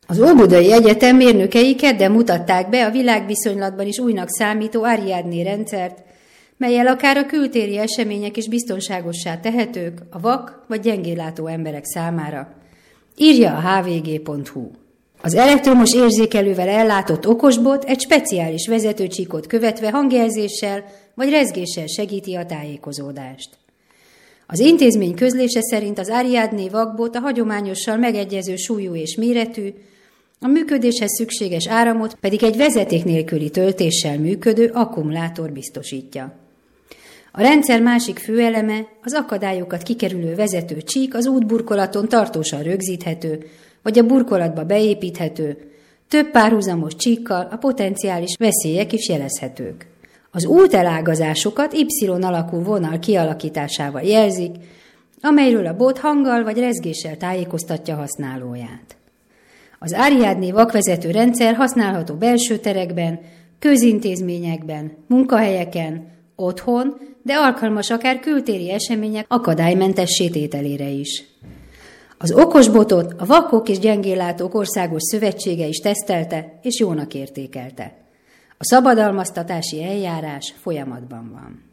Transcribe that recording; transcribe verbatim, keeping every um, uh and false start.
Az Óbudai Egyetem mérnökei kedden mutatták be a világviszonylatban is újnak számító Ariadné rendszert, mellyel akár a kültéri események is biztonságossá tehetők a vak vagy gyengénlátó emberek számára. Írja a há vé gé pont hú. Az elektromos érzékelővel ellátott okosbot egy speciális vezetőcsíkot követve hangjelzéssel vagy rezgéssel segíti a tájékozódást. Az intézmény közlése szerint az Ariadné vakbot a hagyományossal megegyező súlyú és méretű, a működéshez szükséges áramot pedig egy vezeték nélküli töltéssel működő akkumulátor biztosítja. A rendszer másik főeleme az akadályokat kikerülő vezető csík az útburkolaton tartósan rögzíthető, vagy a burkolatba beépíthető, több párhuzamos csíkkal a potenciális veszélyek is jelezhetők. Az útelágazásokat Y alakú vonal kialakításával jelzik, amelyről a bot hanggal vagy rezgéssel tájékoztatja használóját. Az Ariadné vakvezető rendszer használható belső terekben, közintézményekben, munkahelyeken, otthon, de alkalmas akár kültéri események akadálymentes tételére is. Az okosbotot a Vakok és Gyengénlátók Országos Szövetsége is tesztelte és jónak értékelte. A szabadalmaztatási eljárás folyamatban van.